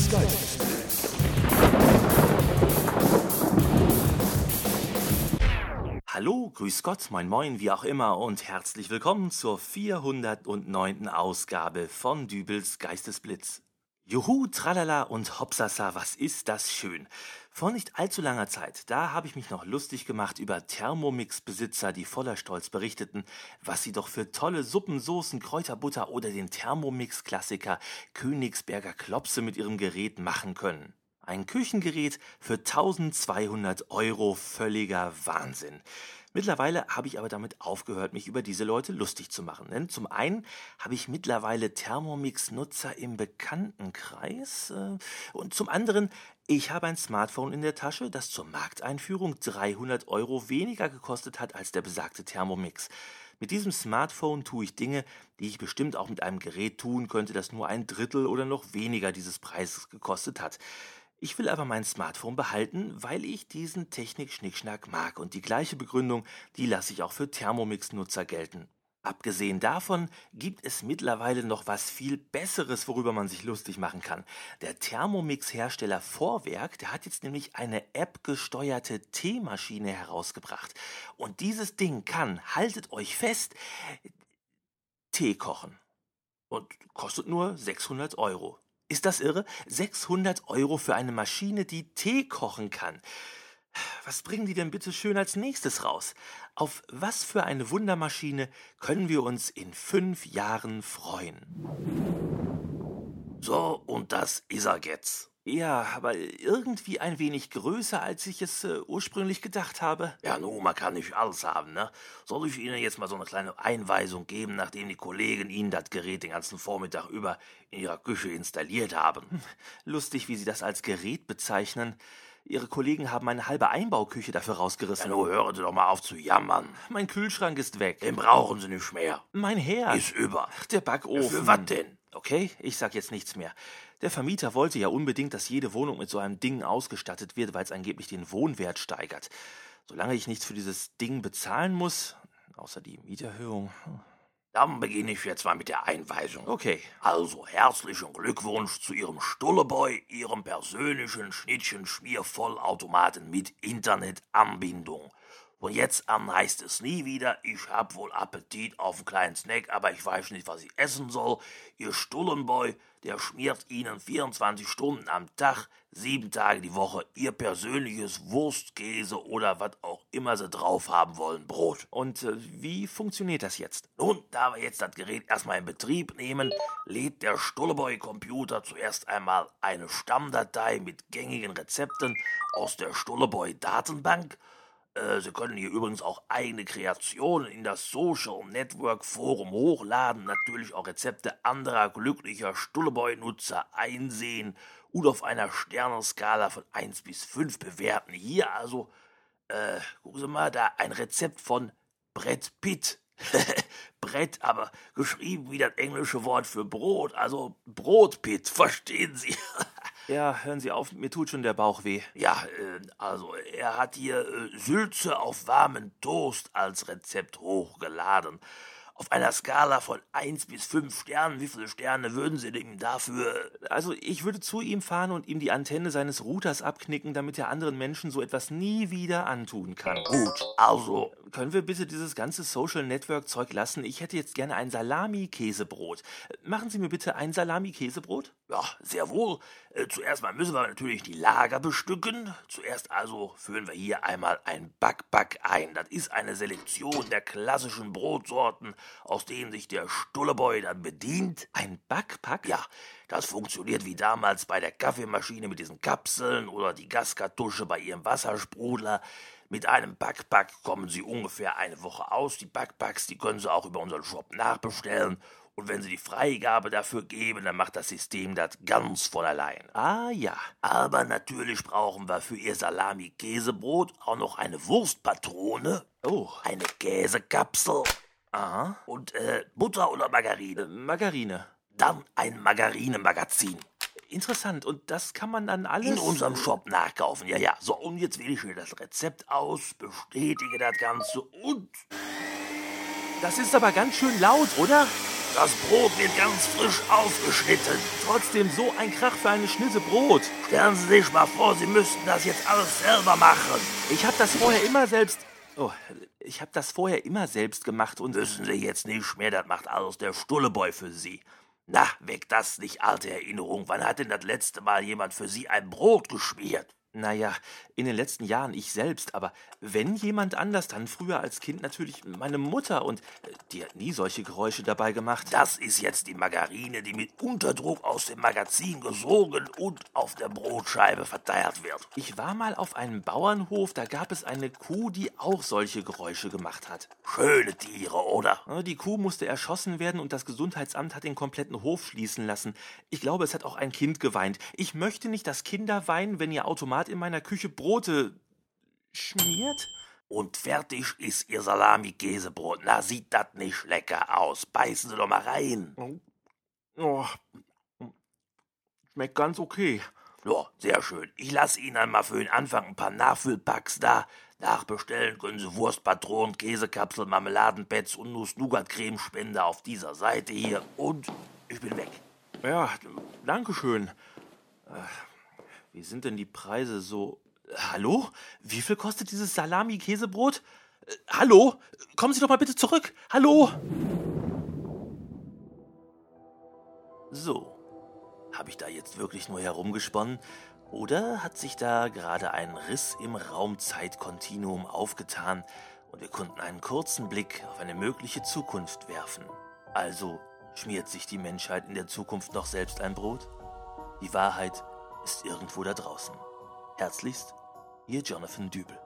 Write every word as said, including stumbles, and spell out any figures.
Dübels Geistesblitz. Hallo, grüß Gott, moin moin, wie auch immer und herzlich willkommen zur vierhundertneunten Ausgabe von Dübels Geistesblitz. Juhu, tralala und hopsasa, was ist das schön. Vor nicht allzu langer Zeit, da habe ich mich noch lustig gemacht über Thermomix-Besitzer, die voller Stolz berichteten, was sie doch für tolle Suppen, Soßen, Kräuterbutter oder den Thermomix-Klassiker Königsberger Klopse mit ihrem Gerät machen können. Ein Küchengerät für tausendzweihundert Euro, völliger Wahnsinn. Mittlerweile habe ich aber damit aufgehört, mich über diese Leute lustig zu machen. Denn zum einen habe ich mittlerweile Thermomix-Nutzer im Bekanntenkreis äh, und zum anderen, ich habe ein Smartphone in der Tasche, das zur Markteinführung dreihundert Euro weniger gekostet hat als der besagte Thermomix. Mit diesem Smartphone tue ich Dinge, die ich bestimmt auch mit einem Gerät tun könnte, das nur ein Drittel oder noch weniger dieses Preises gekostet hat. Ich will aber mein Smartphone behalten, weil ich diesen Technik-Schnickschnack mag und die gleiche Begründung, die lasse ich auch für Thermomix-Nutzer gelten. Abgesehen davon gibt es mittlerweile noch was viel Besseres, worüber man sich lustig machen kann. Der Thermomix-Hersteller Vorwerk, der hat jetzt nämlich eine App-gesteuerte Teemaschine herausgebracht. Und dieses Ding kann, haltet euch fest, Tee kochen. Und kostet nur sechshundert Euro. Ist das irre? sechshundert Euro für eine Maschine, die Tee kochen kann. Was bringen die denn bitte schön als nächstes raus? Auf was für eine Wundermaschine können wir uns in fünf Jahren freuen? So, und das ist er jetzt. Ja, aber irgendwie ein wenig größer, als ich es äh, ursprünglich gedacht habe. Ja, nun, man kann nicht alles haben, ne? Soll ich Ihnen jetzt mal so eine kleine Einweisung geben, nachdem die Kollegen Ihnen das Gerät den ganzen Vormittag über in Ihrer Küche installiert haben? Lustig, wie Sie das als Gerät bezeichnen. Ihre Kollegen haben eine halbe Einbauküche dafür Ja, rausgerissen. nun hören Sie doch mal auf zu jammern. Mein Kühlschrank ist weg. Den brauchen Sie nicht mehr. Mein Herd. Ist über. Ach, der Backofen. Für was denn? Okay, ich sag jetzt nichts mehr. Der Vermieter wollte ja unbedingt, dass jede Wohnung mit so einem Ding ausgestattet wird, weil es angeblich den Wohnwert steigert. Solange ich nichts für dieses Ding bezahlen muss, außer die Mieterhöhung. Dann beginne ich jetzt mal mit der Einweisung. Okay. Also herzlichen Glückwunsch zu Ihrem Stulleboy, Ihrem persönlichen Schnittchen-Schmiervollautomaten mit Internetanbindung. Von jetzt an heißt es nie wieder, ich hab wohl Appetit auf einen kleinen Snack, aber ich weiß nicht, was ich essen soll. Ihr Stullenboy, der schmiert Ihnen vierundzwanzig Stunden am Tag, sieben Tage die Woche, Ihr persönliches Wurstkäse oder was auch immer Sie drauf haben wollen, Brot. Und äh, wie funktioniert das jetzt? Nun, da wir jetzt das Gerät erstmal in Betrieb nehmen, lädt der Stulleboy-Computer zuerst einmal eine Stammdatei mit gängigen Rezepten aus der Stulleboy-Datenbank. Sie können hier übrigens auch eigene Kreationen in das Social Network Forum hochladen, natürlich auch Rezepte anderer glücklicher Stulleboy-Nutzer einsehen und auf einer Sterneskala von eins bis fünf bewerten. Hier also, äh, gucken Sie mal, da ein Rezept von Brett Pitt. Brett, aber geschrieben wie das englische Wort für Brot, also Brotpitt, verstehen Sie? Ja, hören Sie auf, mir tut schon der Bauch weh. Ja, äh, also er hat hier äh, Sülze auf warmen Toast als Rezept hochgeladen. Auf einer Skala von eins bis fünf Sternen, wie viele Sterne würden Sie ihm dafür... Also ich würde zu ihm fahren und ihm die Antenne seines Routers abknicken, damit er anderen Menschen so etwas nie wieder antun kann. Gut, also... Können wir bitte dieses ganze Social-Network-Zeug lassen? Ich hätte jetzt gerne ein Salami-Käsebrot. Machen Sie mir bitte ein Salami-Käsebrot? Ja, sehr wohl. Äh, zuerst mal müssen wir natürlich die Lager bestücken. Zuerst also führen wir hier einmal ein Backback ein. Das ist eine Selektion der klassischen Brotsorten, aus denen sich der Stulleboy dann bedient. Ein Backpack? Ja, das funktioniert wie damals bei der Kaffeemaschine mit diesen Kapseln oder die Gaskartusche bei Ihrem Wassersprudler. Mit einem Backpack kommen Sie ungefähr eine Woche aus. Die Backpacks, die können Sie auch über unseren Shop nachbestellen. Und wenn Sie die Freigabe dafür geben, dann macht das System das ganz von allein. Ah ja. Aber natürlich brauchen wir für Ihr Salami-Käsebrot auch noch eine Wurstpatrone, Oh. eine Käsekapsel Aha. und äh, Butter oder Margarine. Äh, Margarine. Dann ein Margarine-Magazin. Interessant. Und das kann man dann alles... In unserem Shop nachkaufen, ja, ja. So, und jetzt wähle ich mir das Rezept aus, bestätige das Ganze und... Das ist aber ganz schön laut, oder? Das Brot wird ganz frisch aufgeschnitten. Trotzdem so ein Krach für eine Schnitte Brot. Stellen Sie sich mal vor, Sie müssten das jetzt alles selber machen. Ich habe das vorher immer selbst... Oh, ich habe das vorher immer selbst gemacht und... Müssen Sie jetzt nicht mehr, das macht alles der Stulleboy für Sie. Na, weckt das nicht alte Erinnerung? Wann hat denn das letzte Mal jemand für Sie ein Brot geschmiert? Naja, in den letzten Jahren ich selbst, aber wenn jemand anders, dann früher als Kind natürlich meine Mutter und äh, die hat nie solche Geräusche dabei gemacht. Das ist jetzt die Margarine, die mit Unterdruck aus dem Magazin gesogen und auf der Brotscheibe verteilt wird. Ich war mal auf einem Bauernhof, da gab es eine Kuh, die auch solche Geräusche gemacht hat. Schöne Tiere, oder? Die Kuh musste erschossen werden und das Gesundheitsamt hat den kompletten Hof schließen lassen. Ich glaube, es hat auch ein Kind geweint. Ich möchte nicht, dass Kinder weinen, wenn ihr Automat in meiner Küche Brote schmiert. Und fertig ist Ihr Salami-Käsebrot. Na, sieht das nicht lecker aus. Beißen Sie doch mal rein. Oh, schmeckt ganz okay. Ja, sehr schön. Ich lasse Ihnen einmal für den Anfang ein paar Nachfüllpacks da. Nachbestellen können Sie Wurstpatronen, Käsekapsel, Marmeladenpads und Nuss-Nougat-Cremespender auf dieser Seite hier. Und ich bin weg. Ja, danke schön. Wie sind denn die Preise so... Hallo? Wie viel kostet dieses Salami-Käsebrot? Äh, hallo? Kommen Sie doch mal bitte zurück. Hallo? So. Habe ich da jetzt wirklich nur herumgesponnen? Oder hat sich da gerade ein Riss im Raum-Zeit-Kontinuum aufgetan und wir konnten einen kurzen Blick auf eine mögliche Zukunft werfen? Also schmiert sich die Menschheit in der Zukunft noch selbst ein Brot? Die Wahrheit ist irgendwo da draußen. Herzlichst, Ihr Jonathan Dübel.